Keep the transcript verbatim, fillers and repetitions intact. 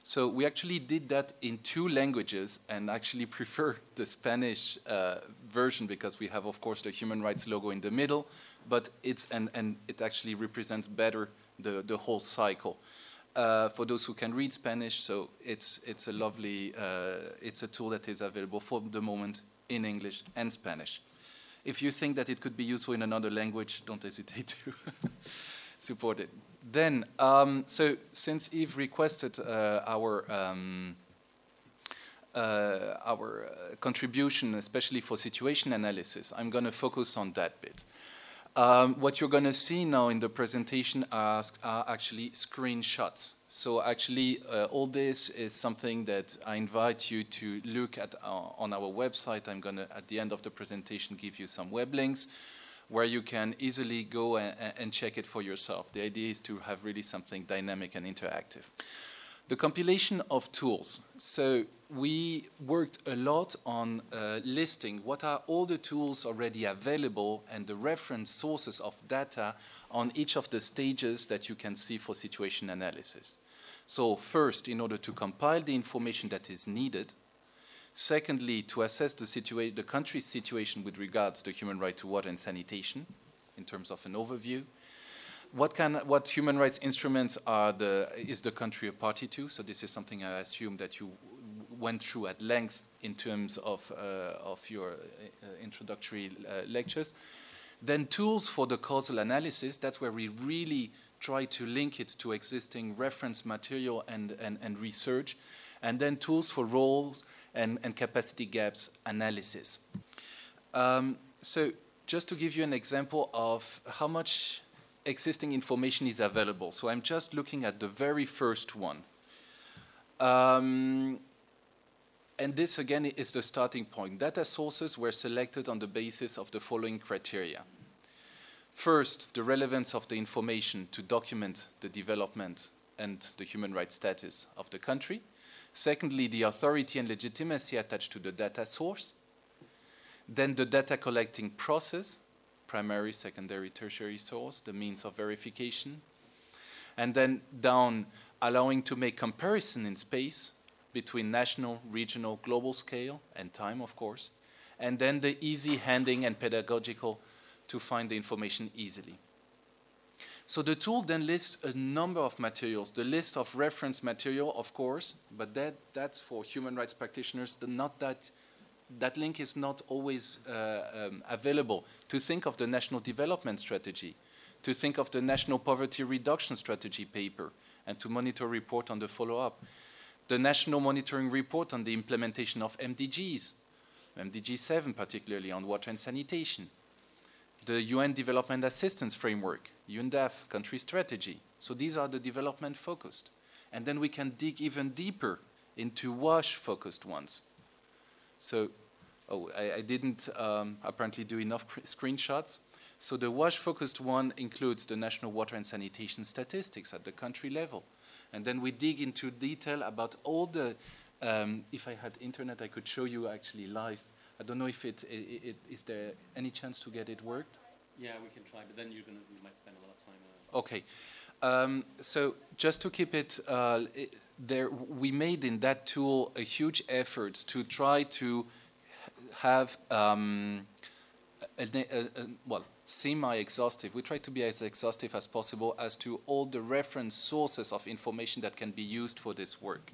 So we actually did that in two languages and actually prefer the Spanish uh, version because we have, of course, the human rights logo in the middle, but it's and, and it actually represents better the, the whole cycle. Uh, for those who can read Spanish, so it's it's a lovely, uh, it's a tool that is available for the moment in English and Spanish. If you think that it could be useful in another language, don't hesitate to support it. Then, um, so since Yves requested uh, our um, uh, our uh, contribution, especially for situation analysis, I'm going to focus on that bit. Um, what you're going to see now in the presentation are, are actually screenshots. So actually, uh, all this is something that I invite you to look at uh, on our website. I'm going to, at the end of the presentation, give you some web links where you can easily go and, and check it for yourself. The idea is to have really something dynamic and interactive. The compilation of tools. So we worked a lot on uh, listing what are all the tools already available and the reference sources of data on each of the stages that you can see for situation analysis. So first, in order to compile the information that is needed. Secondly, to assess the, situa the country's situation with regards to human right to water and sanitation in terms of an overview. What, can, what human rights instruments are the, is the country a party to? So this is something I assume that you went through at length in terms of, uh, of your uh, introductory uh, lectures. Then tools for the causal analysis, that's where we really try to link it to existing reference material and, and, and research. And then tools for roles and, and capacity gaps analysis. Um, so just to give you an example of how much existing information is available. So I'm just looking at the very first one. Um, and this, again, is the starting point. Data sources were selected on the basis of the following criteria. First, the relevance of the information to document the development and the human rights status of the country. Secondly, the authority and legitimacy attached to the data source. Then the data collecting process, primary, secondary, tertiary source, the means of verification. And then down, allowing to make comparison in space between national, regional, global scale, and time, of course. And then the easy handing and pedagogical to find the information easily. So the tool then lists a number of materials, the list of reference material, of course, but that, that's for human rights practitioners. The, not that, that link is not always uh, um, available. To think of the National Development Strategy, to think of the National Poverty Reduction Strategy paper, and to monitor report on the follow-up. The National Monitoring Report on the implementation of M D Gs, M D G seven particularly on water and sanitation. The U N Development Assistance Framework, U N D A F, country strategy. So these are the development focused. And then we can dig even deeper into WASH focused ones. So, oh, I, I didn't um, apparently do enough screenshots. So the WASH focused one includes the national water and sanitation statistics at the country level. And then we dig into detail about all the, um, if I had internet, I could show you actually live. I don't know if it, it, it is there any chance to get it worked? Yeah, we can try, but then you're gonna, you might spend a lot of time. Uh, okay. Um, so just to keep it, uh, it, there, we made in that tool a huge effort to try to have um, a, a, a, well, semi-exhaustive. We try to be as exhaustive as possible as to all the reference sources of information that can be used for this work.